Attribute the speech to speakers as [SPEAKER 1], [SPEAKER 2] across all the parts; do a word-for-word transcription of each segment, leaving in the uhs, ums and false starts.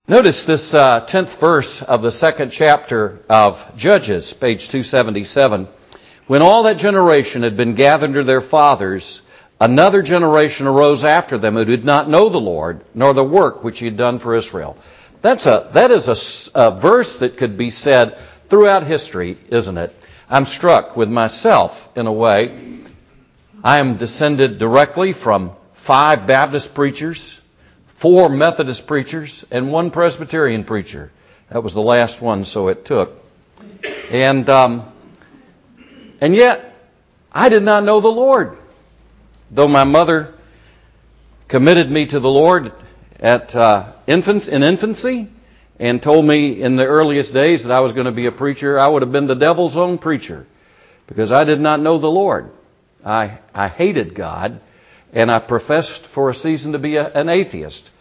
[SPEAKER 1] Notice this uh, tenth verse of the second chapter of Judges, page two seventy-seven. When all that generation had been gathered to their fathers, another generation arose after them who did not know the Lord, nor the work which he had done for Israel. That's a, that is a, a verse that could be said throughout history, isn't it? I'm struck with myself in a way. I am descended directly from five Baptist preachers, four Methodist preachers, and one Presbyterian preacher. That was the last one, so it took. And um, and yet, I did not know the Lord. Though my mother committed me to the Lord at uh, infants, in infancy and told me in the earliest days that I was going to be a preacher, I would have been the devil's own preacher because I did not know the Lord. I, I hated God, and I professed for a season to be a, an atheist.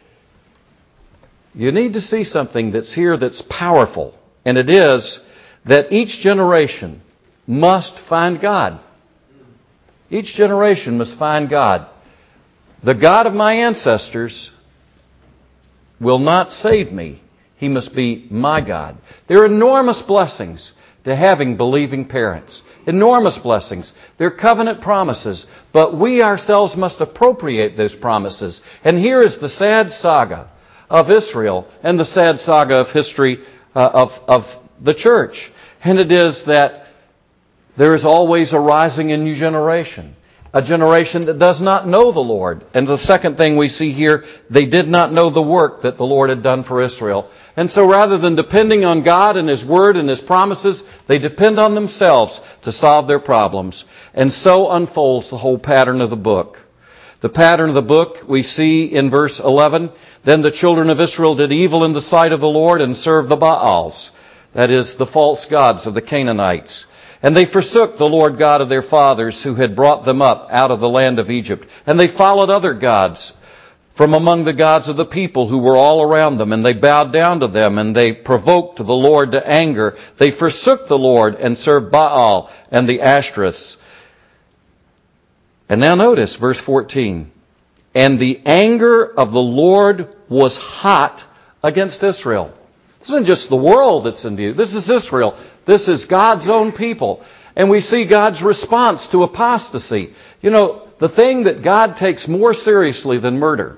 [SPEAKER 1] You need to see something that's here that's powerful, and it is that each generation must find God. Each generation must find God. The God of my ancestors will not save me. He must be my God. There are enormous blessings to having believing parents. Enormous blessings. They're covenant promises, but we ourselves must appropriate those promises. And here is the sad saga of Israel and the sad saga of history uh, of, of the church. And it is that there is always a rising and new generation. A generation that does not know the Lord. And the second thing we see here, they did not know the work that the Lord had done for Israel. And so rather than depending on God and His Word and His promises, they depend on themselves to solve their problems. And so unfolds the whole pattern of the book. The pattern of the book we see in verse eleven. Then the children of Israel did evil in the sight of the Lord and served the Baals. That is, the false gods of the Canaanites. And they forsook the Lord God of their fathers who had brought them up out of the land of Egypt. And they followed other gods from among the gods of the people who were all around them. And they bowed down to them and they provoked the Lord to anger. They forsook the Lord and served Baal and the Ashtoreths. And now notice verse fourteen. And the anger of the Lord was hot against Israel. This isn't just the world that's in view. This is Israel. This is God's own people. And we see God's response to apostasy. You know, the thing that God takes more seriously than murder,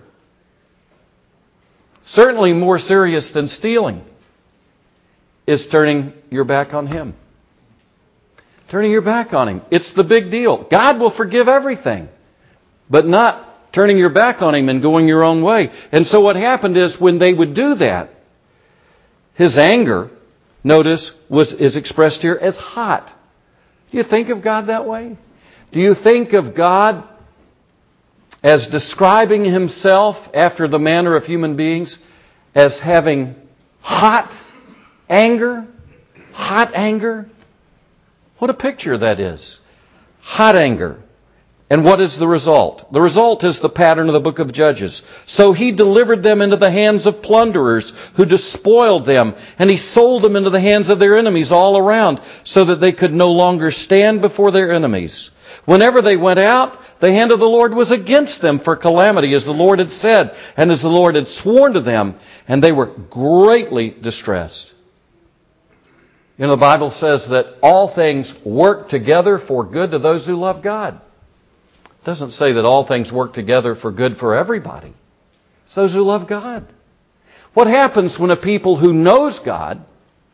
[SPEAKER 1] certainly more serious than stealing, is turning your back on Him. Turning your back on Him. It's the big deal. God will forgive everything, but not turning your back on Him and going your own way. And so what happened is when they would do that, His anger, notice, was is expressed here as hot. Do you think of God that way? Do you think of God as describing Himself after the manner of human beings as having hot anger? Hot anger? What a picture that is. Hot anger. And what is the result? The result is the pattern of the book of Judges. So He delivered them into the hands of plunderers who despoiled them, and He sold them into the hands of their enemies all around so that they could no longer stand before their enemies. Whenever they went out, the hand of the Lord was against them for calamity, as the Lord had said, and as the Lord had sworn to them, and they were greatly distressed. You know, the Bible says that all things work together for good to those who love God. It doesn't say that all things work together for good for everybody. It's those who love God. What happens when a people who knows God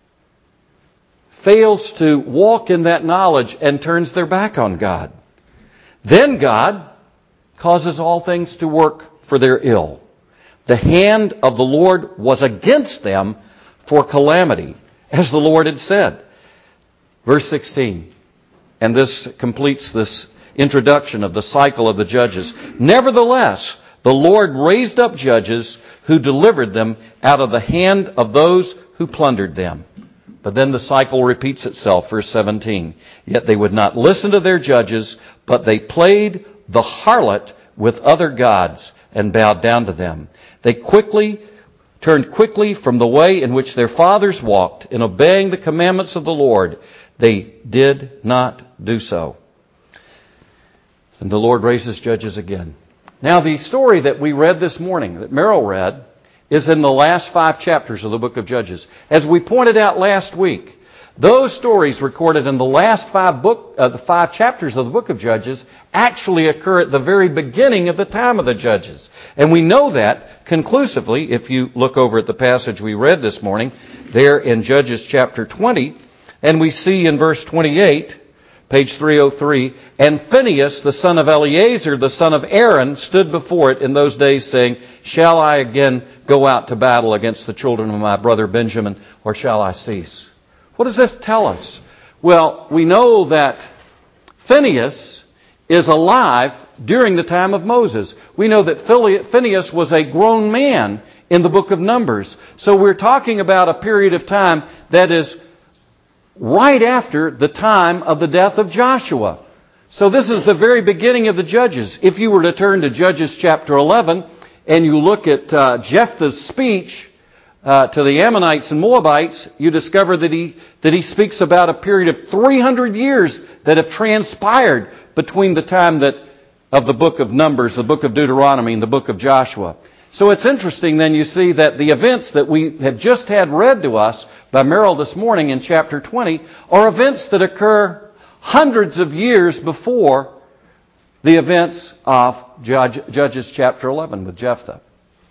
[SPEAKER 1] fails to walk in that knowledge and turns their back on God? Then God causes all things to work for their ill. The hand of the Lord was against them for calamity, as the Lord had said. Verse sixteen. And this completes this introduction of the cycle of the judges. Nevertheless, the Lord raised up judges who delivered them out of the hand of those who plundered them. But then the cycle repeats itself, verse seventeen. Yet they would not listen to their judges, but they played the harlot with other gods and bowed down to them. They quickly turned quickly from the way in which their fathers walked in obeying the commandments of the Lord. They did not do so. And the Lord raises judges again. Now, the story that we read this morning, that Merrill read, is in the last five chapters of the book of Judges. As we pointed out last week, those stories recorded in the last five book, uh, the five chapters of the book of Judges actually occur at the very beginning of the time of the Judges. And we know that conclusively if you look over at the passage we read this morning, there in Judges chapter twenty, and we see in verse twenty-eight, page three oh three, and Phinehas, the son of Eleazar, the son of Aaron, stood before it in those days, saying, shall I again go out to battle against the children of my brother Benjamin, or shall I cease? What does this tell us? Well, we know that Phinehas is alive during the time of Moses. We know that Phinehas was a grown man in the book of Numbers. So we're talking about a period of time that is right after the time of the death of Joshua. So this is the very beginning of the Judges. If you were to turn to Judges chapter eleven and you look at uh, Jephthah's speech uh, to the Ammonites and Moabites, you discover that he that he speaks about a period of three hundred years that have transpired between the time that of the book of Numbers, the book of Deuteronomy, and the book of Joshua. So it's interesting then you see that the events that we have just had read to us by Merrill this morning in chapter twenty are events that occur hundreds of years before the events of Judge, Judges chapter eleven with Jephthah.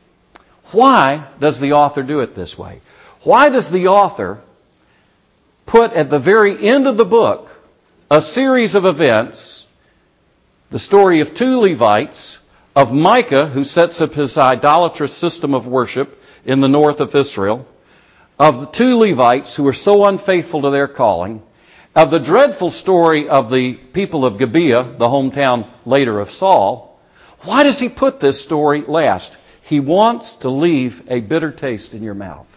[SPEAKER 1] Why does the author do it this way? Why does the author put at the very end of the book a series of events, the story of two Levites, of Micah, who sets up his idolatrous system of worship in the north of Israel, of the two Levites who were so unfaithful to their calling, of the dreadful story of the people of Gibeah, the hometown later of Saul? Why does he put this story last? He wants to leave a bitter taste in your mouth.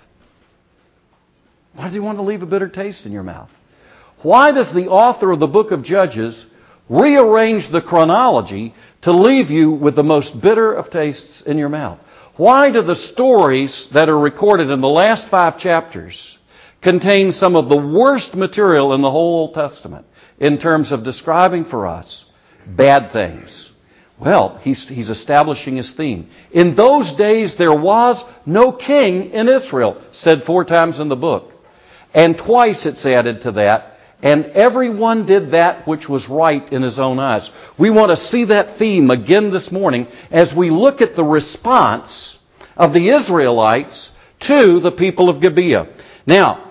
[SPEAKER 1] Why does he want to leave a bitter taste in your mouth? Why does the author of the book of Judges rearrange the chronology to leave you with the most bitter of tastes in your mouth? Why do the stories that are recorded in the last five chapters contain some of the worst material in the whole Old Testament in terms of describing for us bad things? Well, he's, he's establishing his theme. In those days there was no king in Israel, said four times in the book. And twice it's added to that, and everyone did that which was right in his own eyes. We want to see that theme again this morning as we look at the response of the Israelites to the people of Gibeah. Now,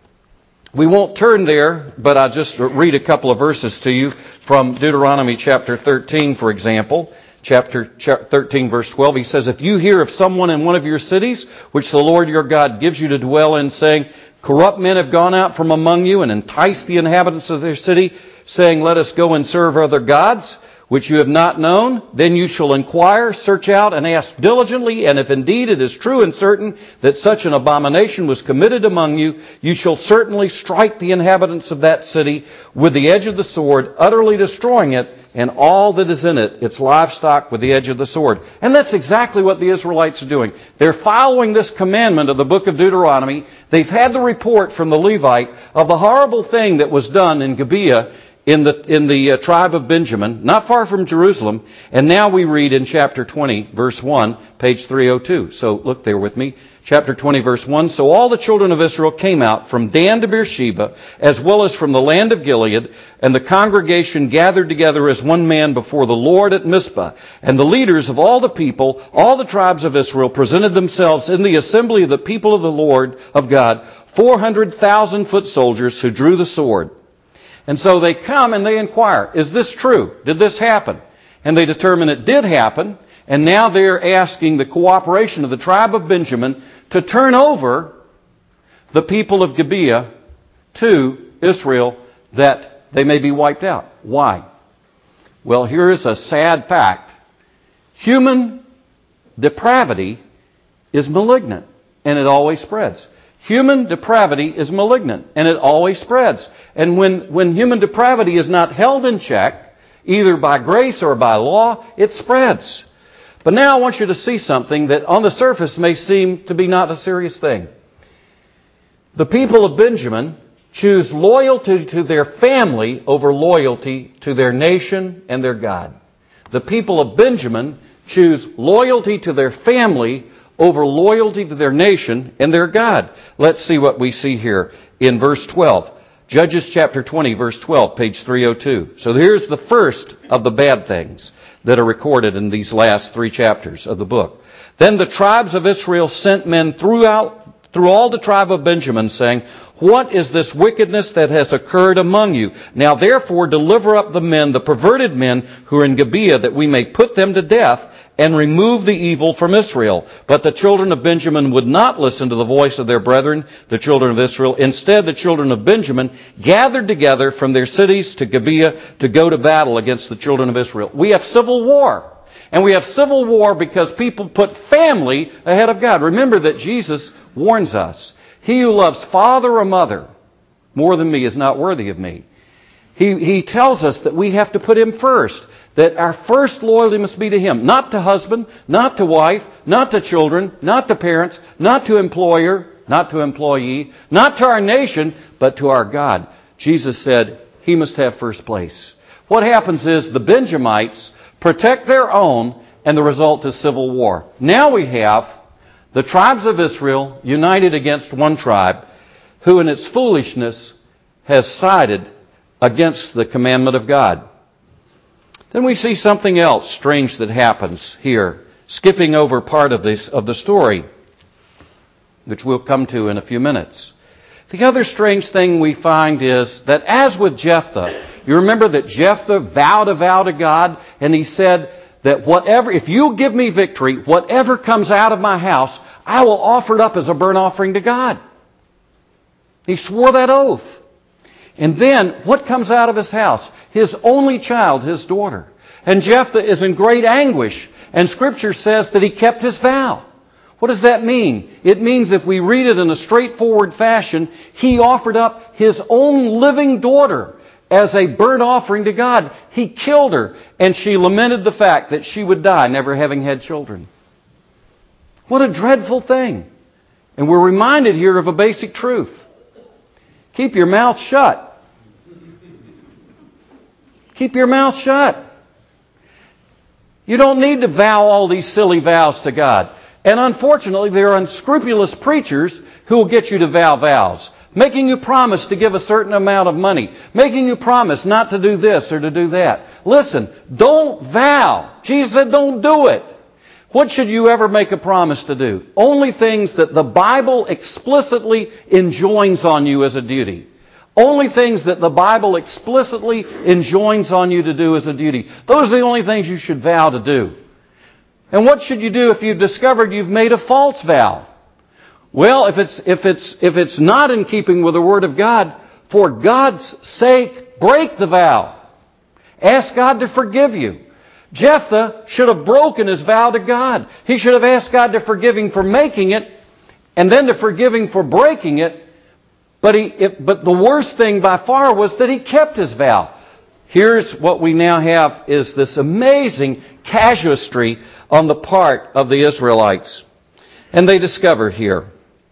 [SPEAKER 1] we won't turn there, but I'll just read a couple of verses to you from Deuteronomy chapter thirteen, for example. Chapter thirteen, verse twelve, he says, if you hear of someone in one of your cities, which the Lord your God gives you to dwell in, saying, corrupt men have gone out from among you and enticed the inhabitants of their city, saying, let us go and serve other gods, which you have not known, then you shall inquire, search out, and ask diligently, and if indeed it is true and certain that such an abomination was committed among you, you shall certainly strike the inhabitants of that city with the edge of the sword, utterly destroying it, and all that is in it, its livestock, with the edge of the sword. And that's exactly what the Israelites are doing. They're following this commandment of the book of Deuteronomy. They've had the report from the Levite of the horrible thing that was done in Gibeah, in the in the uh, tribe of Benjamin, not far from Jerusalem. And now we read in chapter twenty, verse one, page three oh two. So look there with me. Chapter twenty, verse one. So all the children of Israel came out from Dan to Beersheba, as well as from the land of Gilead, and the congregation gathered together as one man before the Lord at Mizpah. And the leaders of all the people, all the tribes of Israel, presented themselves in the assembly of the people of the Lord of God, four hundred thousand foot soldiers who drew the sword. And so they come and they inquire, is this true? Did this happen? And they determine it did happen. And now they're asking the cooperation of the tribe of Benjamin to turn over the people of Gibeah to Israel that they may be wiped out. Why? Well, here is a sad fact. Human depravity is malignant, and it always spreads. Human depravity is malignant, and it always spreads. And when, when human depravity is not held in check, either by grace or by law, it spreads. But now I want you to see something that on the surface may seem to be not a serious thing. The people of Benjamin choose loyalty to their family over loyalty to their nation and their God. The people of Benjamin choose loyalty to their family over loyalty to their nation and their God. Let's see what we see here in verse twelve. Judges chapter twenty, verse twelve, page three oh two. So here's the first of the bad things that are recorded in these last three chapters of the book. Then the tribes of Israel sent men throughout through all the tribe of Benjamin, saying, "What is this wickedness that has occurred among you? Now therefore deliver up the men, the perverted men who are in Gibeah, that we may put them to death and remove the evil from Israel." But the children of Benjamin would not listen to the voice of their brethren, the children of Israel. Instead, the children of Benjamin gathered together from their cities to Gibeah to go to battle against the children of Israel. We have civil war. And we have civil war because people put family ahead of God. Remember that Jesus warns us. He who loves father or mother more than me is not worthy of me. He, he tells us that we have to put Him first. That our first loyalty must be to Him. Not to husband, not to wife, not to children, not to parents, not to employer, not to employee, not to our nation, but to our God. Jesus said He must have first place. What happens is the Benjamites protect their own, and the result is civil war. Now we have the tribes of Israel united against one tribe who in its foolishness has sided against the commandment of God. Then we see something else strange that happens here, skipping over part of this of the story, which we'll come to in a few minutes. The other strange thing we find is that as with Jephthah, you remember that Jephthah vowed a vow to God, and he said that whatever, if you give me victory, whatever comes out of my house, I will offer it up as a burnt offering to God. He swore that oath. And then, what comes out of his house? His only child, his daughter. And Jephthah is in great anguish, and Scripture says that he kept his vow. What does that mean? It means, if we read it in a straightforward fashion, he offered up his own living daughter as a burnt offering to God. He killed her, and she lamented the fact that she would die never having had children. What a dreadful thing. And we're reminded here of a basic truth. Keep your mouth shut. Keep your mouth shut. You don't need to vow all these silly vows to God. And unfortunately, there are unscrupulous preachers who will get you to vow vows, making you promise to give a certain amount of money, making you promise not to do this or to do that. Listen, don't vow. Jesus said don't do it. What should you ever make a promise to do? Only things that the Bible explicitly enjoins on you as a duty. Only things that the Bible explicitly enjoins on you to do as a duty. Those are the only things you should vow to do. And what should you do if you've discovered you've made a false vow? Well, if it's, if it's, if it's not in keeping with the Word of God, for God's sake, break the vow. Ask God to forgive you. Jephthah should have broken his vow to God. He should have asked God to forgive him for making it, and then to forgive him for breaking it. But, he, it, but the worst thing by far was that he kept his vow. Here's what we now have is this amazing casuistry on the part of the Israelites. And they discover here,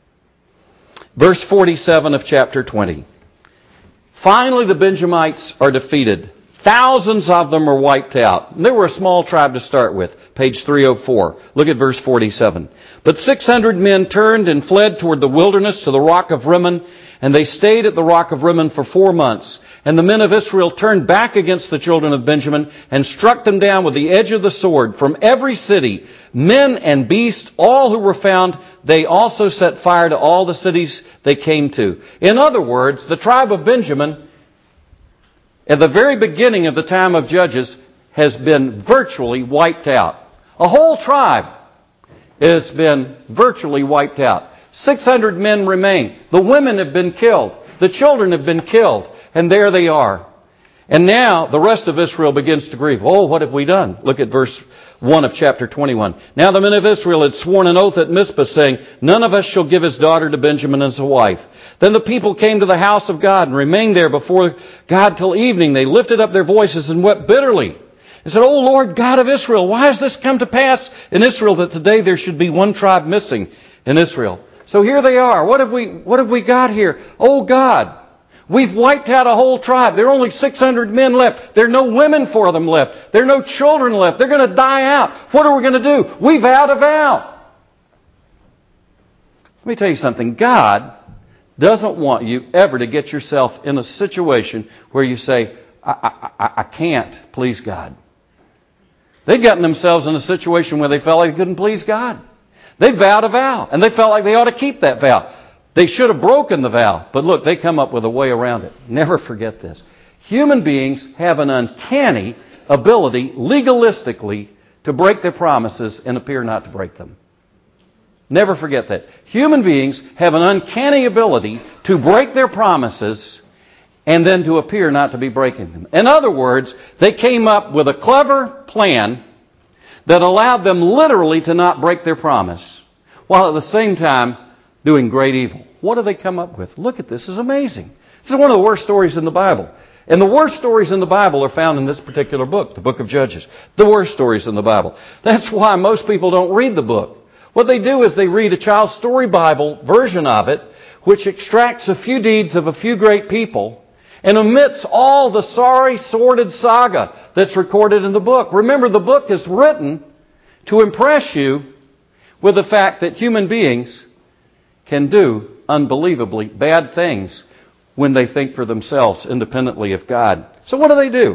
[SPEAKER 1] verse forty-seven of chapter twenty. Finally, the Benjamites are defeated. Thousands of them are wiped out. And they were a small tribe to start with. Page three oh four. Look at verse forty-seven. But six hundred men turned and fled toward the wilderness to the rock of Rimmon, and they stayed at the rock of Rimmon for four months. And the men of Israel turned back against the children of Benjamin and struck them down with the edge of the sword from every city, men and beasts, all who were found. They also set fire to all the cities they came to. In other words, the tribe of Benjamin, at the very beginning of the time of Judges, has been virtually wiped out. A whole tribe has been virtually wiped out. six hundred men remain. The women have been killed. The children have been killed. And there they are. And now the rest of Israel begins to grieve. Oh, what have we done? Look at verse one of chapter twenty-one. Now the men of Israel had sworn an oath at Mizpah, saying, none of us shall give his daughter to Benjamin as a wife. Then the people came to the house of God and remained there before God till evening. They lifted up their voices and wept bitterly. They said, O Lord God of Israel, why has this come to pass in Israel that today there should be one tribe missing in Israel? So here they are. What have we, what have we got here? Oh God, we've wiped out a whole tribe. There are only six hundred men left. There are no women for them left. There are no children left. They're going to die out. What are we going to do? We vowed a vow. Let me tell you something. God doesn't want you ever to get yourself in a situation where you say, I, I, I can't please God. They'd gotten themselves in a situation where they felt like they couldn't please God. They vowed a vow, and they felt like they ought to keep that vow. They should have broken the vow, but look, they come up with a way around it. Never forget this. Human beings have an uncanny ability, legalistically, to break their promises and appear not to break them. Never forget that. Human beings have an uncanny ability to break their promises and then to appear not to be breaking them. In other words, they came up with a clever plan that allowed them literally to not break their promise, while at the same time doing great evil. What do they come up with? Look at this. This is amazing. This is one of the worst stories in the Bible. And the worst stories in the Bible are found in this particular book, the book of Judges. The worst stories in the Bible. That's why most people don't read the book. What they do is they read a child's story Bible version of it, which extracts a few deeds of a few great people and omits all the sorry, sordid saga that's recorded in the book. Remember, the book is written to impress you with the fact that human beings can do unbelievably bad things when they think for themselves independently of God. So what do they do?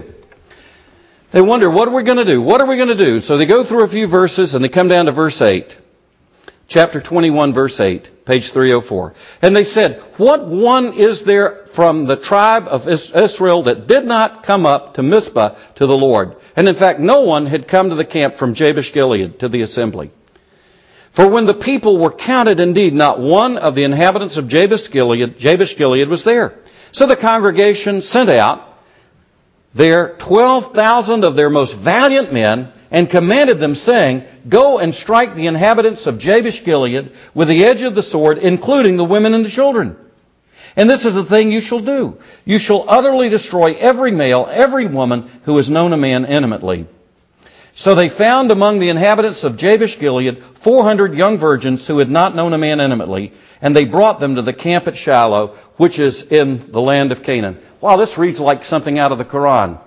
[SPEAKER 1] They wonder, what are we going to do? What are we going to do? So they go through a few verses and they come down to verse eight. Chapter twenty-one, verse eight, page three oh four. And they said, what one is there from the tribe of Israel that did not come up to Mizpah to the Lord? And in fact, no one had come to the camp from Jabesh Gilead to the assembly. For when the people were counted, indeed, not one of the inhabitants of Jabesh Gilead, Jabesh Gilead was there. So the congregation sent out there twelve thousand of their most valiant men and commanded them, saying, go and strike the inhabitants of Jabesh Gilead with the edge of the sword, including the women and the children. And this is the thing you shall do. You shall utterly destroy every male, every woman who has known a man intimately. So they found among the inhabitants of Jabesh Gilead four hundred young virgins who had not known a man intimately, and they brought them to the camp at Shiloh, which is in the land of Canaan. Wow, this reads like something out of the Quran.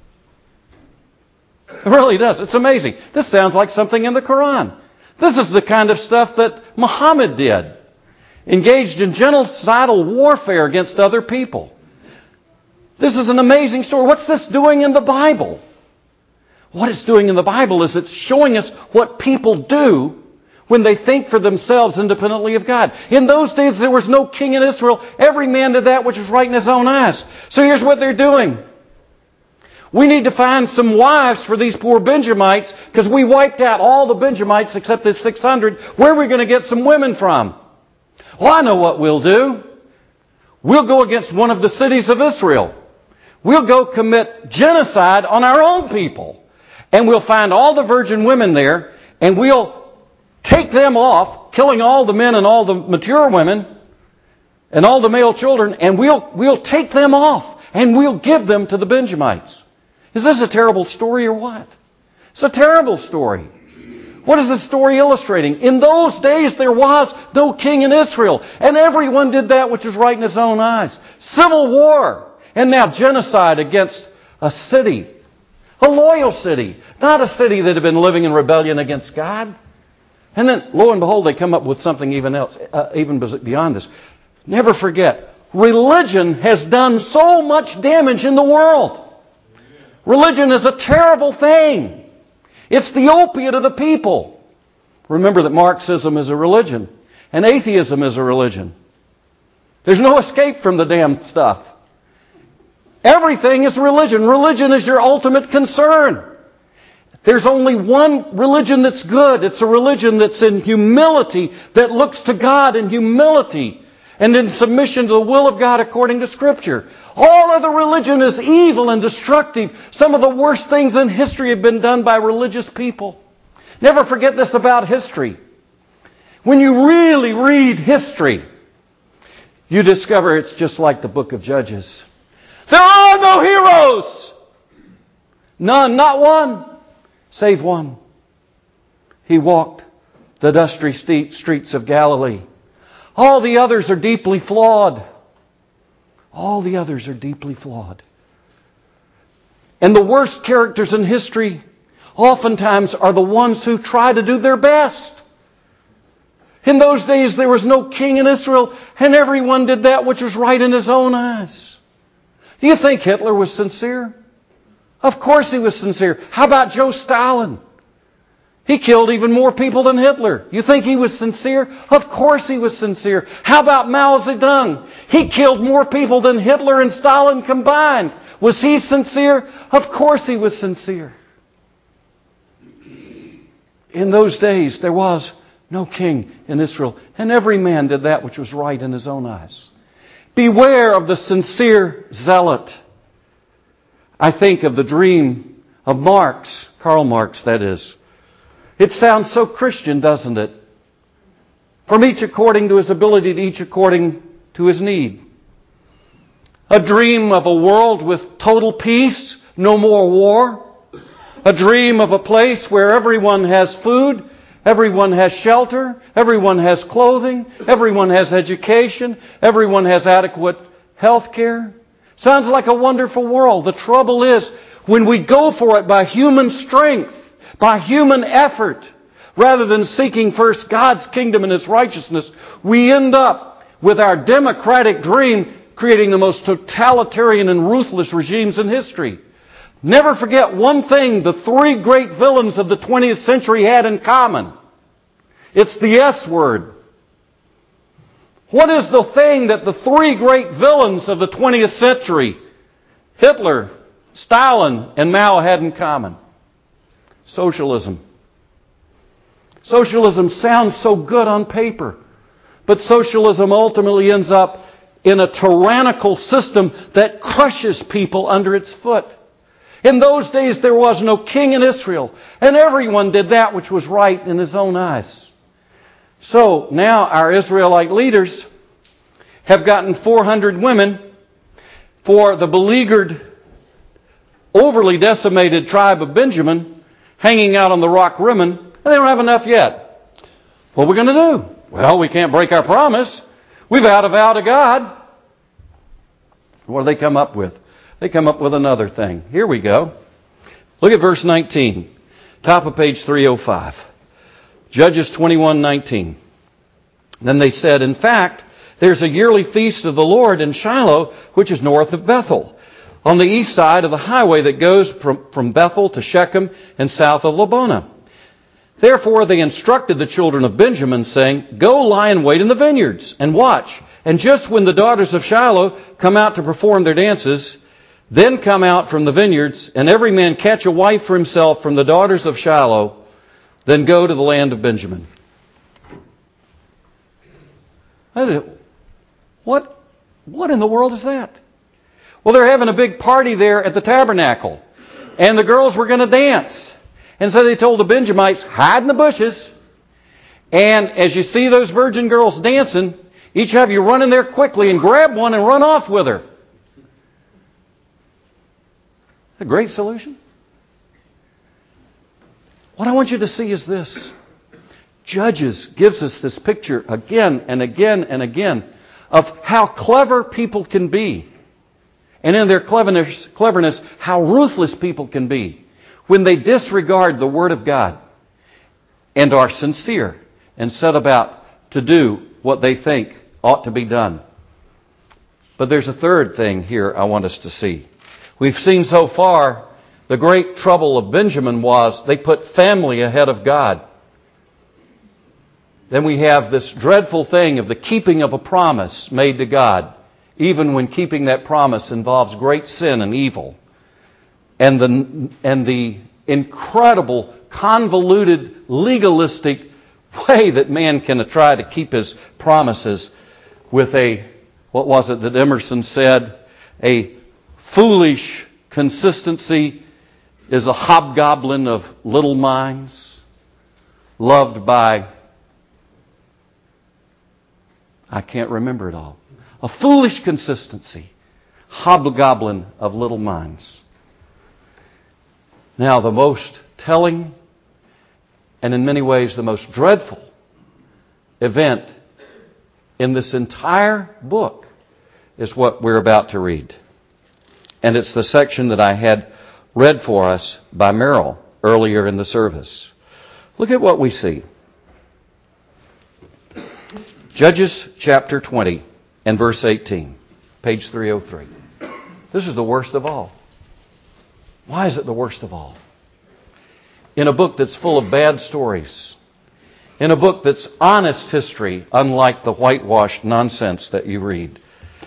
[SPEAKER 1] It really does. It's amazing. This sounds like something in the Quran. This is the kind of stuff that Muhammad did. Engaged in genocidal warfare against other people. This is an amazing story. What's this doing in the Bible? What it's doing in the Bible is it's showing us what people do when they think for themselves independently of God. In those days, there was no king in Israel. Every man did that which was right in his own eyes. So here's what they're doing. We need to find some wives for these poor Benjamites because we wiped out all the Benjamites except the six hundred. Where are we going to get some women from? Well, I know what we'll do. We'll go against one of the cities of Israel. We'll go commit genocide on our own people. And we'll find all the virgin women there, and we'll take them off, killing all the men and all the mature women and all the male children, and we'll, we'll take them off, and we'll give them to the Benjamites. Is this a terrible story or what? It's a terrible story. What is this story illustrating? In those days there was no king in Israel, and everyone did that which was right in his own eyes. Civil war, and now genocide against a city. A loyal city, not a city that had been living in rebellion against God. And then, lo and behold, they come up with something even else, uh, even beyond this. Never forget, religion has done so much damage in the world. Religion is a terrible thing. It's the opiate of the people. Remember that Marxism is a religion, and atheism is a religion. There's no escape from the damn stuff. Everything is religion. Religion is your ultimate concern. There's only one religion that's good. It's a religion that's in humility, that looks to God in humility and in submission to the will of God according to Scripture. All other religion is evil and destructive. Some of the worst things in history have been done by religious people. Never forget this about history. When you really read history, you discover it's just like the book of Judges. There are no heroes! None, not one, save one. He walked the dusty streets of Galilee. All the others are deeply flawed. All the others are deeply flawed. And the worst characters in history oftentimes are the ones who try to do their best. In those days there was no king in Israel, and everyone did that which was right in his own eyes. Do you think Hitler was sincere? Of course he was sincere. How about Joe Stalin? He killed even more people than Hitler. You think he was sincere? Of course he was sincere. How about Mao Zedong? He killed more people than Hitler and Stalin combined. Was he sincere? Of course he was sincere. In those days there was no king in Israel, and every man did that which was right in his own eyes. Beware of the sincere zealot. I think of the dream of Marx, Karl Marx, that is. It sounds so Christian, doesn't it? From each according to his ability, to each according to his need. A dream of a world with total peace, no more war. A dream of a place where everyone has food, everyone has shelter, everyone has clothing, everyone has education, everyone has adequate health care. Sounds like a wonderful world. The trouble is, when we go for it by human strength, by human effort, rather than seeking first God's kingdom and His righteousness, we end up with our democratic dream creating the most totalitarian and ruthless regimes in history. Never forget one thing the three great villains of the twentieth century had in common. It's the S word. What is the thing that the three great villains of the twentieth century, Hitler, Stalin, and Mao, had in common? Socialism. Socialism sounds so good on paper, but socialism ultimately ends up in a tyrannical system that crushes people under its foot. In those days there was no king in Israel, and everyone did that which was right in his own eyes. So now our Israelite leaders have gotten four hundred women for the beleaguered, overly decimated tribe of Benjamin hanging out on the rock Rimmon, and they don't have enough yet. What are we going to do? Well, we can't break our promise. We've had a vow to God. What do they come up with? They come up with another thing. Here we go. Look at verse nineteen, top of page three oh five. Judges twenty-one nineteen. Then they said, in fact, there's a yearly feast of the Lord in Shiloh, which is north of Bethel, on the east side of the highway that goes from, from Bethel to Shechem and south of Labonah. Therefore they instructed the children of Benjamin, saying, go lie in wait in the vineyards and watch. And just when the daughters of Shiloh come out to perform their dances, then come out from the vineyards, and every man catch a wife for himself from the daughters of Shiloh, then go to the land of Benjamin. What, what in the world is that? Well, they're having a big party there at the tabernacle, and the girls were going to dance. And so they told the Benjamites, hide in the bushes, and as you see those virgin girls dancing, each have you run in there quickly and grab one and run off with her. A great solution. What I want you to see is this. Judges gives us this picture again and again and again of how clever people can be. And in their cleverness, cleverness, how ruthless people can be when they disregard the Word of God and are sincere and set about to do what they think ought to be done. But there's a third thing here I want us to see. We've seen so far the great trouble of Benjamin was they put family ahead of God. Then we have this dreadful thing of the keeping of a promise made to God, even when keeping that promise involves great sin and evil. And the, and the incredible, convoluted, legalistic way that man can try to keep his promises with a, what was it that Emerson said, a foolish consistency is a hobgoblin of little minds, loved by, I can't remember it all. A foolish consistency, hobgoblin of little minds. Now, the most telling and in many ways the most dreadful event in this entire book is what we're about to read. And it's the section that I had read for us by Merrill earlier in the service. Look at what we see. Judges chapter twenty and verse eighteen, page three oh three. This is the worst of all. Why is it the worst of all? In a book that's full of bad stories, in a book that's honest history, unlike the whitewashed nonsense that you read.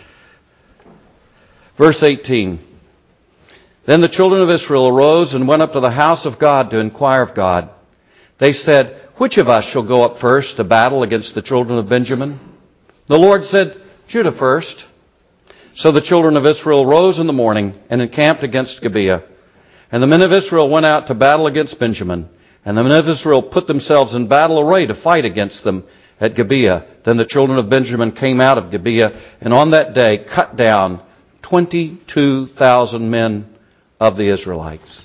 [SPEAKER 1] Verse eighteen, Then the children of Israel arose and went up to the house of God to inquire of God. They said, Which of us shall go up first to battle against the children of Benjamin? The Lord said, Judah first. So the children of Israel rose in the morning and encamped against Gibeah. And the men of Israel went out to battle against Benjamin. And the men of Israel put themselves in battle array to fight against them at Gibeah. Then the children of Benjamin came out of Gibeah, and on that day cut down twenty-two thousand men of the Israelites.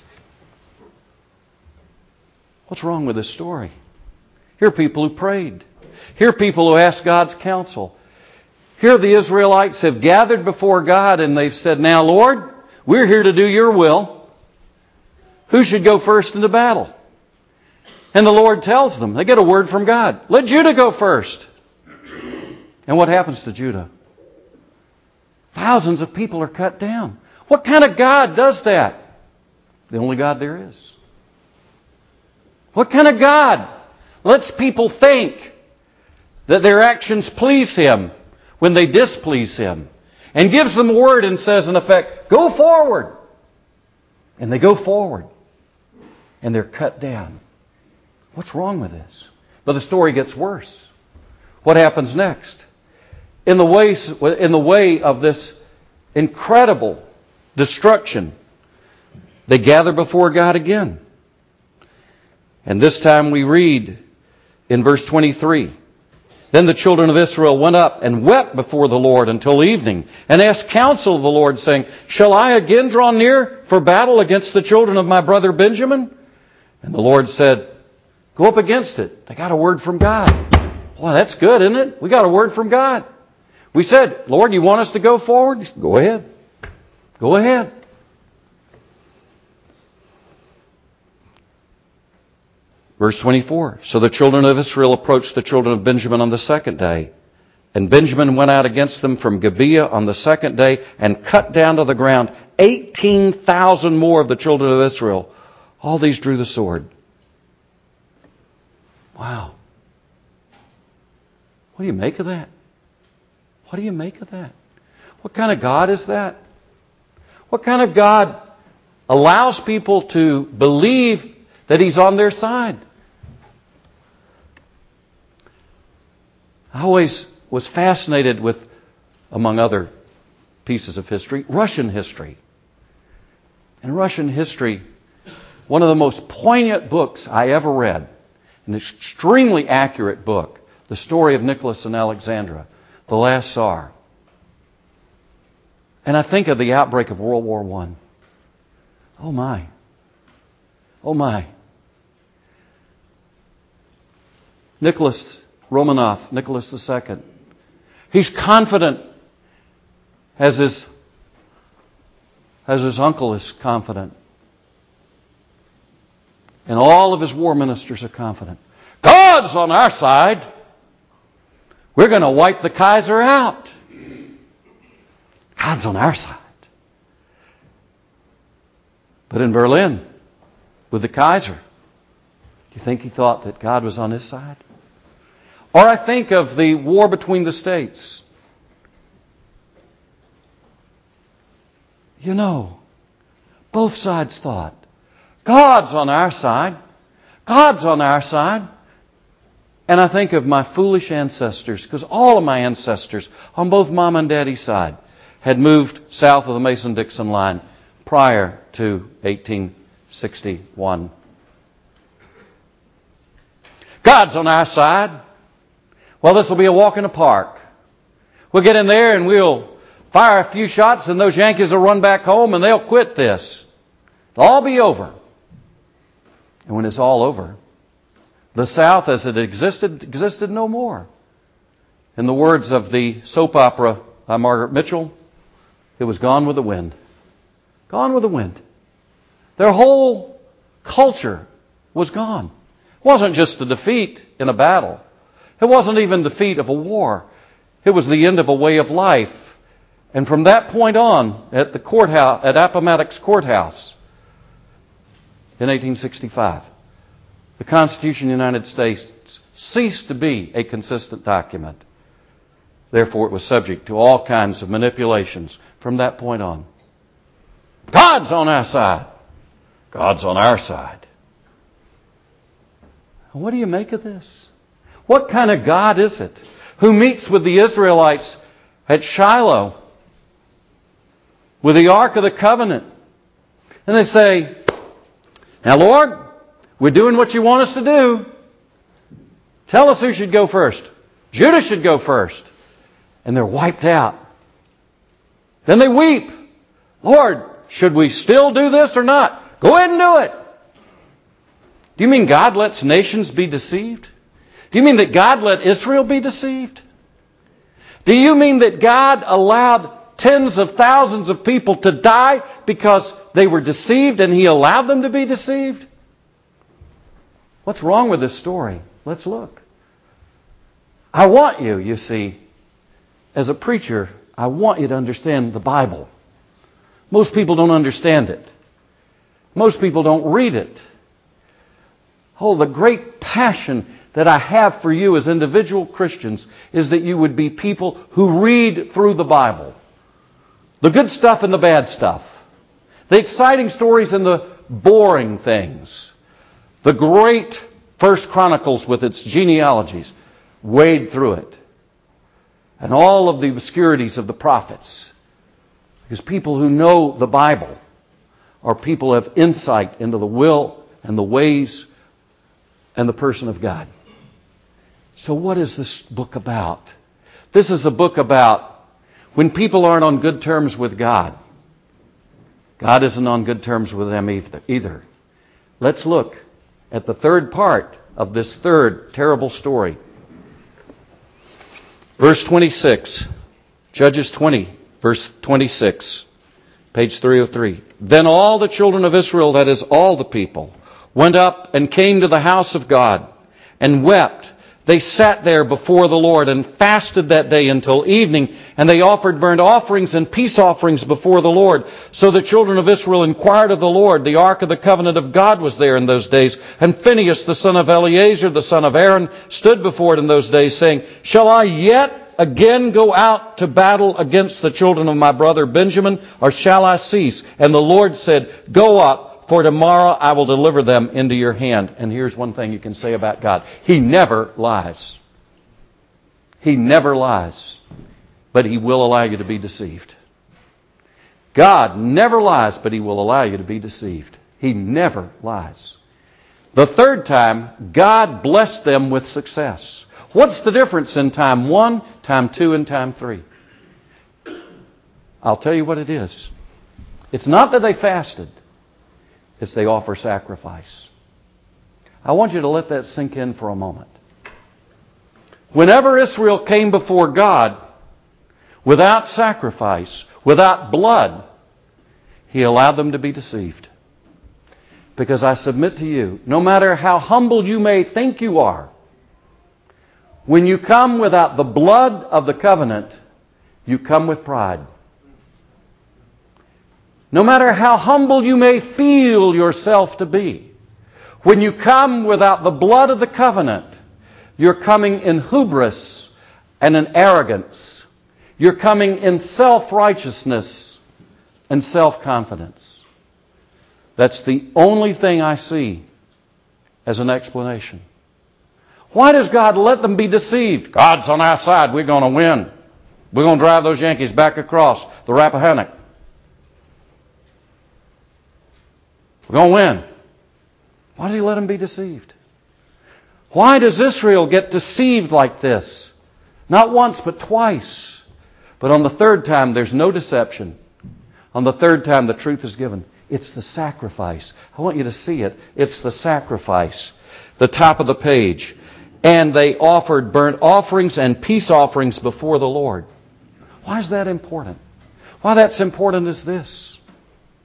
[SPEAKER 1] What's wrong with this story? Here are people who prayed. Here are people who asked God's counsel. Here the Israelites have gathered before God and they've said, Now, Lord, we're here to do your will. Who should go first into battle? And the Lord tells them, they get a word from God. Let Judah go first. And what happens to Judah? Thousands of people are cut down. What kind of God does that? The only God there is. What kind of God lets people think that their actions please Him when they displease Him, and gives them a word and says, in effect, go forward. And they go forward. And they're cut down. What's wrong with this? But the story gets worse. What happens next? In the way, in the way of this incredible destruction, they gather before God again. And this time we read in verse twenty-three, Then the children of Israel went up and wept before the Lord until evening, and asked counsel of the Lord, saying, Shall I again draw near for battle against the children of my brother Benjamin? And the Lord said, Go up against it. They got a word from God. Well, that's good, isn't it? We got a word from God. We said, Lord, you want us to go forward? He said, Go ahead. Go ahead. Verse twenty-four, So the children of Israel approached the children of Benjamin on the second day. And Benjamin went out against them from Gibeah on the second day and cut down to the ground eighteen thousand more of the children of Israel. All these drew the sword. Wow. What do you make of that? What do you make of that? What kind of God is that? What kind of God allows people to believe that He's on their side? I always was fascinated with, among other pieces of history, Russian history. In Russian history, one of the most poignant books I ever read, an extremely accurate book, the story of Nicholas and Alexandra, the last Tsar. And I think of the outbreak of World War One. Oh my. Oh my. Nicholas Romanov, Nicholas the Second. He's confident as his, as his uncle is confident. And all of his war ministers are confident. God's on our side. We're going to wipe the Kaiser out. God's on our side. But in Berlin, with the Kaiser, do you think he thought that God was on his side? Or I think of the war between the states. You know, both sides thought, God's on our side. God's on our side. And I think of my foolish ancestors, because all of my ancestors on both Mom and Daddy's side had moved south of the Mason-Dixon line prior to eighteen sixty-one. God's on our side. Well, this will be a walk in the park. We'll get in there and we'll fire a few shots and those Yankees will run back home and they'll quit this. It'll all be over. And when it's all over, the South as it existed, existed no more. In the words of the soap opera by Margaret Mitchell, it was gone with the wind. Gone with the wind. Their whole culture was gone. It wasn't just a defeat in a battle. It wasn't even defeat of a war. It was the end of a way of life. And from that point on, at the courthouse, at Appomattox Courthouse in eighteen sixty-five, the Constitution of the United States ceased to be a consistent document. Therefore, it was subject to all kinds of manipulations from that point on. God's on our side. God's on our side. What do you make of this? What kind of God is it who meets with the Israelites at Shiloh with the Ark of the Covenant? And they say, now, Lord, we're doing what you want us to do. Tell us who should go first. Judah should go first. And they're wiped out. Then they weep. Lord, should we still do this or not? Go ahead and do it. Do you mean God lets nations be deceived? Do you mean that God let Israel be deceived? Do you mean that God allowed tens of thousands of people to die because they were deceived and He allowed them to be deceived? What's wrong with this story? Let's look. I want you, you see, as a preacher, I want you to understand the Bible. Most people don't understand it. Most people don't read it. Oh, the great passion that I have for you as individual Christians is that you would be people who read through the Bible. The good stuff and the bad stuff. The exciting stories and the boring things. The great First Chronicles with its genealogies. Wade through it. And all of the obscurities of the prophets. Because people who know the Bible are people who have insight into the will and the ways and the person of God. So what is this book about? This is a book about when people aren't on good terms with God. God isn't on good terms with them either. Let's look at the third part of this third terrible story. Verse twenty-six, Judges twenty, verse twenty-six, page three oh three. Then all the children of Israel, that is all the people, went up and came to the house of God and wept. They sat there before the Lord and fasted that day until evening, and they offered burnt offerings and peace offerings before the Lord. So the children of Israel inquired of the Lord. The ark of the covenant of God was there in those days, and Phinehas, the son of Eleazar, the son of Aaron, stood before it in those days, saying, Shall I yet again go out to battle against the children of my brother Benjamin, or shall I cease? And the Lord said, Go up, for tomorrow I will deliver them into your hand. And here's one thing you can say about God. He never lies. He never lies. But He will allow you to be deceived. God never lies, but He will allow you to be deceived. He never lies. The third time, God blessed them with success. What's the difference in time one, time two, and time three? I'll tell you what it is. It's not that they fasted. It's they offer sacrifice. I want you to let that sink in for a moment. Whenever Israel came before God without sacrifice, without blood, He allowed them to be deceived. Because I submit to you, no matter how humble you may think you are, when you come without the blood of the covenant, you come with pride. No matter how humble you may feel yourself to be, when you come without the blood of the covenant, you're coming in hubris and in arrogance. You're coming in self-righteousness and self-confidence. That's the only thing I see as an explanation. Why does God let them be deceived? God's on our side. We're going to win. We're going to drive those Yankees back across the Rappahannock. We're going to win. Why does He let them be deceived? Why does Israel get deceived like this? Not once, but twice. But on the third time, there's no deception. On the third time, the truth is given. It's the sacrifice. I want you to see it. It's the sacrifice. The top of the page. And they offered burnt offerings and peace offerings before the Lord. Why is that important? Why that's important is this.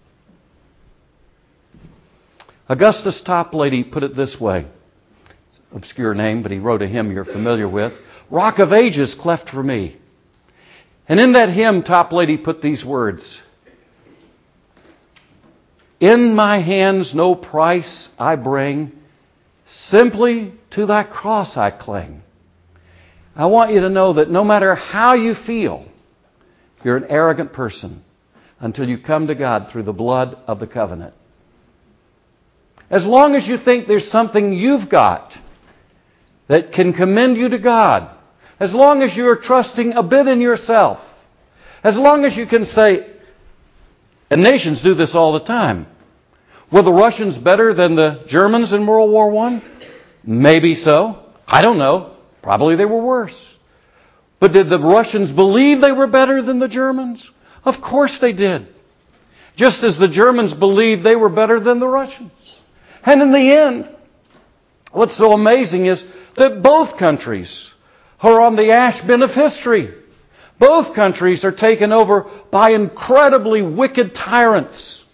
[SPEAKER 1] Augustus Toplady put it this way. obscure name, but he wrote a hymn you're familiar with. Rock of Ages, cleft for me. And in that hymn, Toplady put these words. In my hands no price I bring, simply to thy cross I cling. I want you to know that no matter how you feel, you're an arrogant person until you come to God through the blood of the covenant. As long as you think there's something you've got that can commend you to God, as long as you're trusting a bit in yourself, as long as you can say, and nations do this all the time, were the Russians better than the Germans in World War One? Maybe so. I don't know. Probably they were worse. But did the Russians believe they were better than the Germans? Of course they did. Just as the Germans believed they were better than the Russians. And in the end, what's so amazing is that both countries are on the ash bin of history. Both countries are taken over by incredibly wicked tyrants.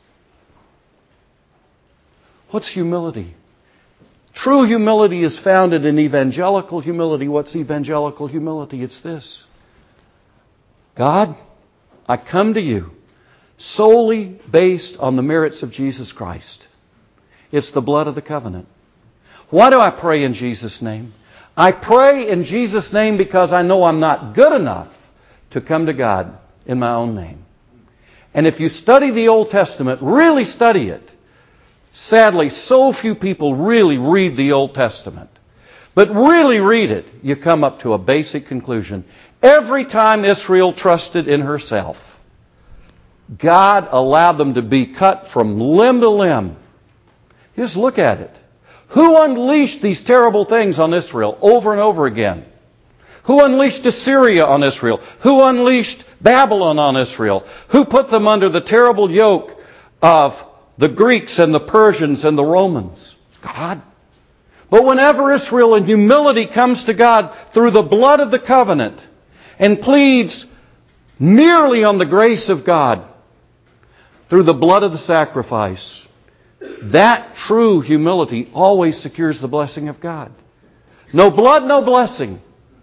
[SPEAKER 1] What's humility? True humility is founded in evangelical humility. What's evangelical humility? It's this. God, I come to you solely based on the merits of Jesus Christ. It's the blood of the covenant. Why do I pray in Jesus' name? I pray in Jesus' name because I know I'm not good enough to come to God in my own name. And if you study the Old Testament, really study it. Sadly, so few people really read the Old Testament. But really read it, you come up to a basic conclusion. Every time Israel trusted in herself, God allowed them to be cut from limb to limb. Just look at it. Who unleashed these terrible things on Israel over and over again? Who unleashed Assyria on Israel? Who unleashed Babylon on Israel? Who put them under the terrible yoke of the Greeks and the Persians and the Romans? God. But whenever Israel in humility comes to God through the blood of the covenant and pleads merely on the grace of God through the blood of the sacrifice, that true humility always secures the blessing of God. No blood, no blessing.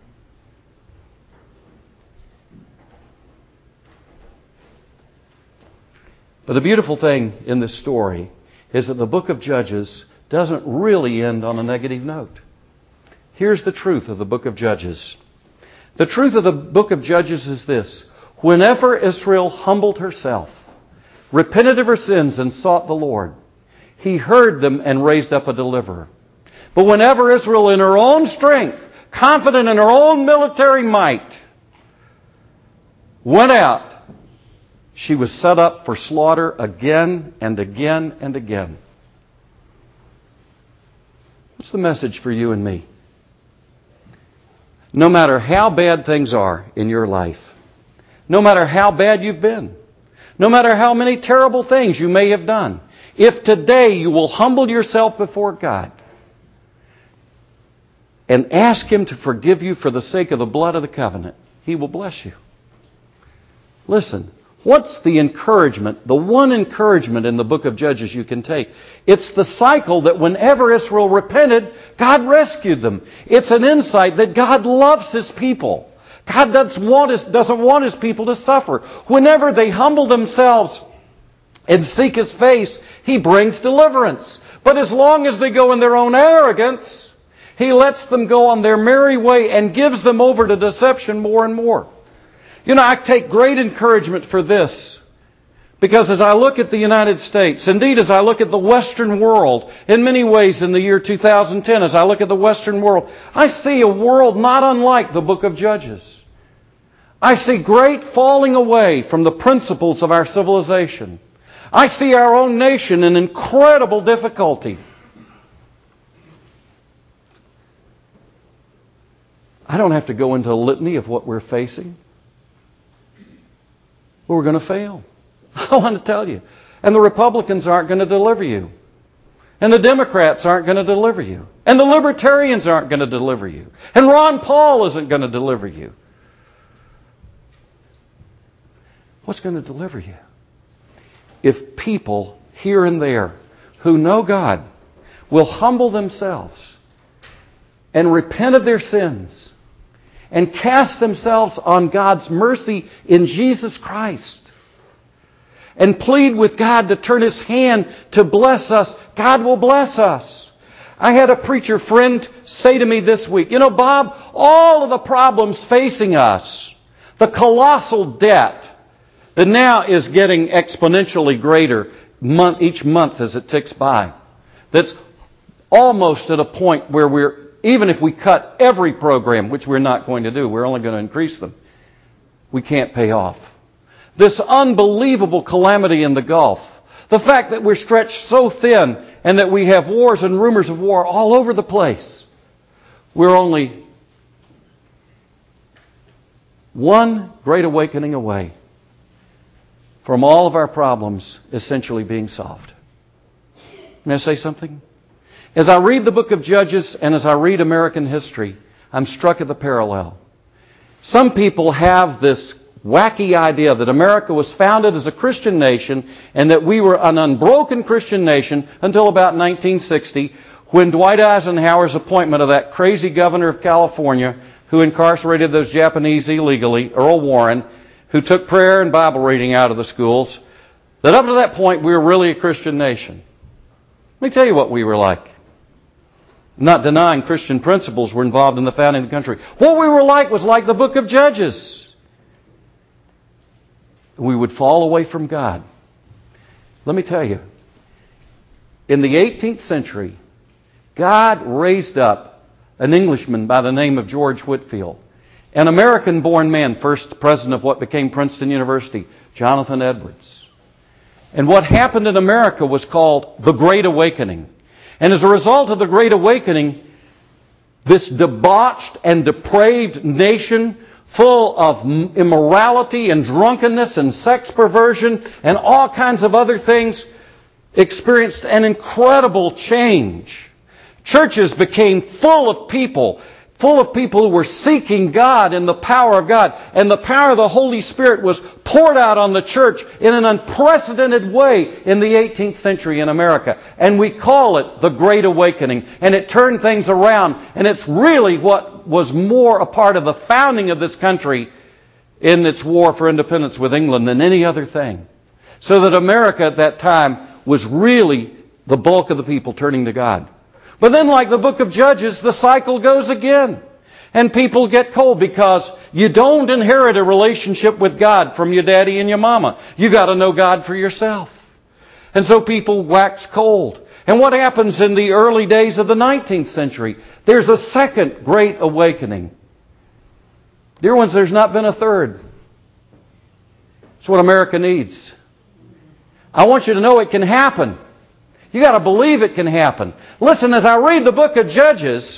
[SPEAKER 1] But the beautiful thing in this story is that the book of Judges doesn't really end on a negative note. Here's the truth of the book of Judges. The truth of the book of Judges is this. Whenever Israel humbled herself, repented of her sins, and sought the Lord, He heard them and raised up a deliverer. But whenever Israel in her own strength, confident in her own military might, went out, she was set up for slaughter again and again and again. What's the message for you and me? No matter how bad things are in your life, no matter how bad you've been, no matter how many terrible things you may have done, if today you will humble yourself before God and ask Him to forgive you for the sake of the blood of the covenant, He will bless you. Listen. What's the encouragement, the one encouragement in the book of Judges you can take? It's the cycle that whenever Israel repented, God rescued them. It's an insight that God loves His people. God doesn't want His, doesn't want His people to suffer. Whenever they humble themselves and seek His face, He brings deliverance. But as long as they go in their own arrogance, He lets them go on their merry way and gives them over to deception more and more. You know, I take great encouragement for this. Because as I look at the United States, indeed as I look at the Western world, in many ways in the year two thousand ten, as I look at the Western world, I see a world not unlike the book of Judges. I see great falling away from the principles of our civilization. I see our own nation in incredible difficulty. I don't have to go into a litany of what we're facing. But we're going to fail. I want to tell you. And the Republicans aren't going to deliver you. And the Democrats aren't going to deliver you. And the Libertarians aren't going to deliver you. And Ron Paul isn't going to deliver you. What's going to deliver you? If people here and there who know God will humble themselves and repent of their sins and cast themselves on God's mercy in Jesus Christ and plead with God to turn His hand to bless us, God will bless us. I had a preacher friend say to me this week, you know, Bob, all of the problems facing us, the colossal debt that now is getting exponentially greater month, each month as it ticks by, that's almost at a point where we're, even if we cut every program, which we're not going to do, we're only going to increase them, we can't pay off. This unbelievable calamity in the Gulf, the fact that we're stretched so thin and that we have wars and rumors of war all over the place. We're only one great awakening away from all of our problems essentially being solved. May I say something? As I read the book of Judges and as I read American history, I'm struck at the parallel. Some people have this wacky idea that America was founded as a Christian nation and that we were an unbroken Christian nation until about nineteen sixty, when Dwight Eisenhower's appointment of that crazy governor of California who incarcerated those Japanese illegally, Earl Warren, who took prayer and Bible reading out of the schools, that up to that point we were really a Christian nation. Let me tell you what we were like. I'm not denying Christian principles were involved in the founding of the country. What we were like was like the book of Judges. We would fall away from God. Let me tell you, in the eighteenth century, God raised up an Englishman by the name of George Whitefield, an American-born man, first president of what became Princeton University, Jonathan Edwards. And what happened in America was called the Great Awakening. And as a result of the Great Awakening, this debauched and depraved nation, full of immorality and drunkenness and sex perversion and all kinds of other things, experienced an incredible change. Churches became full of people, full of people who were seeking God and the power of God. And the power of the Holy Spirit was poured out on the church in an unprecedented way in the eighteenth century in America. And we call it the Great Awakening. And it turned things around. And it's really what was more a part of the founding of this country in its war for independence with England than any other thing. So that America at that time was really the bulk of the people turning to God. But then, like the book of Judges, the cycle goes again. And people get cold because you don't inherit a relationship with God from your daddy and your mama. You got to know God for yourself. And so people wax cold. And what happens in the early days of the nineteenth century? There's a second great awakening. Dear ones, there's not been a third. It's what America needs. I want you to know it can happen. You got to believe it can happen. Listen, as I read the book of Judges,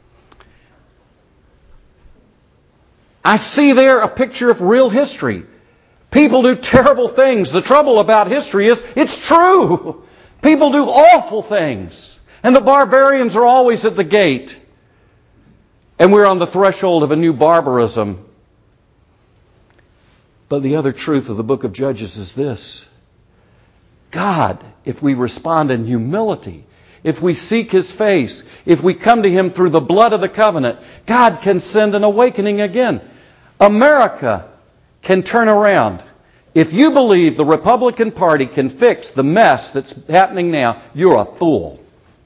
[SPEAKER 1] I see there a picture of real history. People do terrible things. The trouble about history is it's true. People do awful things. And the barbarians are always at the gate. And we're on the threshold of a new barbarism. But the other truth of the book of Judges is this. God, if we respond in humility, if we seek His face, if we come to Him through the blood of the covenant, God can send an awakening again. America can turn around. If you believe the Republican Party can fix the mess that's happening now, you're a fool.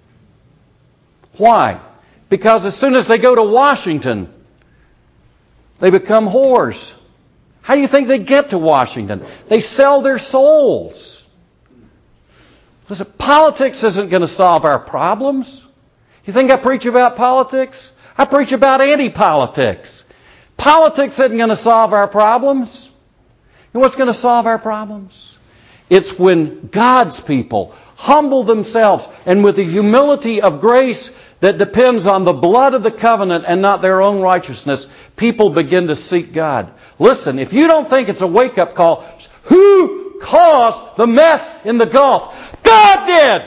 [SPEAKER 1] Why? Because as soon as they go to Washington, they become whores. How do you think they get to Washington? They sell their souls. Listen, politics isn't going to solve our problems. You think I preach about politics? I preach about anti-politics. Politics isn't going to solve our problems. You know what's going to solve our problems? It's when God's people humble themselves and with the humility of grace that depends on the blood of the covenant and not their own righteousness, people begin to seek God. Listen, if you don't think it's a wake-up call, who caused the mess in the Gulf? God did!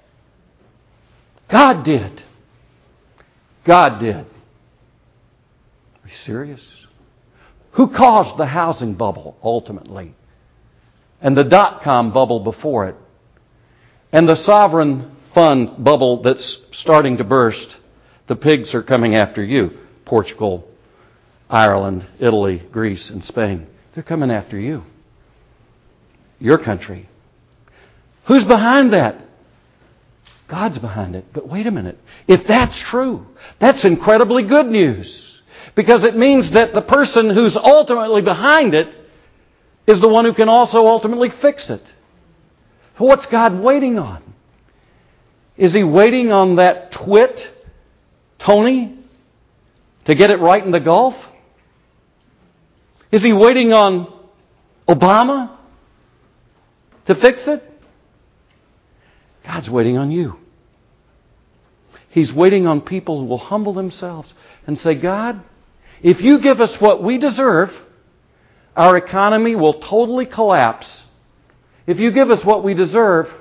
[SPEAKER 1] God did. God did. Are you serious? Who caused the housing bubble ultimately? And the dot-com bubble before it? And the sovereign fund bubble that's starting to burst? The pigs are coming after you. Portugal, Ireland, Italy, Greece, and Spain. They're coming after you. Your country. Who's behind that? God's behind it. But wait a minute. If that's true, that's incredibly good news. Because it means that the person who's ultimately behind it is the one who can also ultimately fix it. What's God waiting on? Is He waiting on that twit, Tony, to get it right in the Gulf? Is He waiting on Obama to fix it? God's waiting on you. He's waiting on people who will humble themselves and say, God, if you give us what we deserve, our economy will totally collapse. If you give us what we deserve,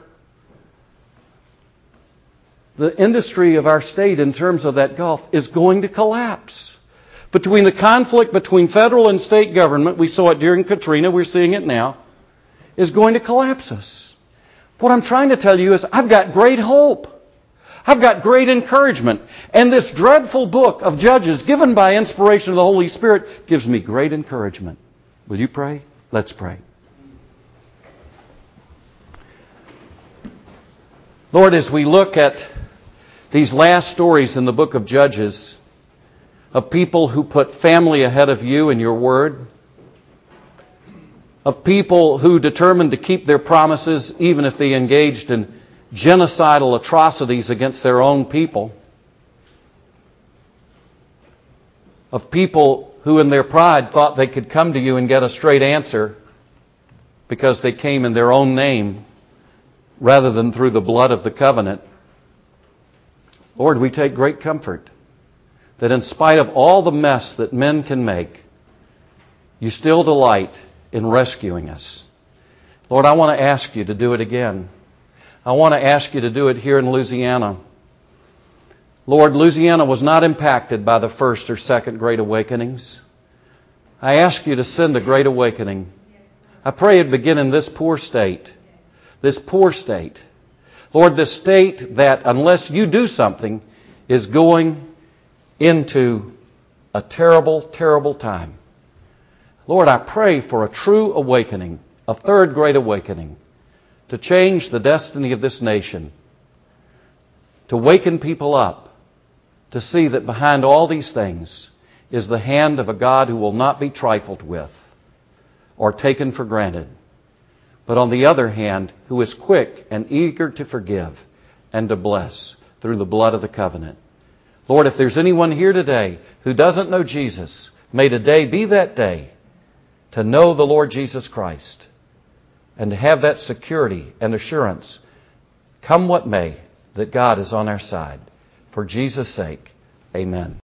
[SPEAKER 1] the industry of our state in terms of that Gulf is going to collapse. Between the conflict between federal and state government, we saw it during Katrina, we're seeing it now, is going to collapse us. What I'm trying to tell you is I've got great hope. I've got great encouragement. And this dreadful book of Judges, given by inspiration of the Holy Spirit, gives me great encouragement. Will you pray? Let's pray. Lord, as we look at these last stories in the book of Judges of people who put family ahead of you and your word, of people who determined to keep their promises even if they engaged in genocidal atrocities against their own people, of people who in their pride thought they could come to you and get a straight answer because they came in their own name rather than through the blood of the covenant. Lord, we take great comfort that in spite of all the mess that men can make, you still delight in rescuing us. Lord, I want to ask you to do it again. I want to ask you to do it here in Louisiana. Lord, Louisiana was not impacted by the first or second Great Awakenings. I ask you to send a Great Awakening. I pray it begin in this poor state. This poor state. Lord, this state that, unless you do something, is going into a terrible, terrible time. Lord, I pray for a true awakening, a third Great Awakening, to change the destiny of this nation, to waken people up, to see that behind all these things is the hand of a God who will not be trifled with or taken for granted, but on the other hand, who is quick and eager to forgive and to bless through the blood of the covenant. Lord, if there's anyone here today who doesn't know Jesus, may today be that day to know the Lord Jesus Christ and to have that security and assurance, come what may, that God is on our side. For Jesus' sake, amen.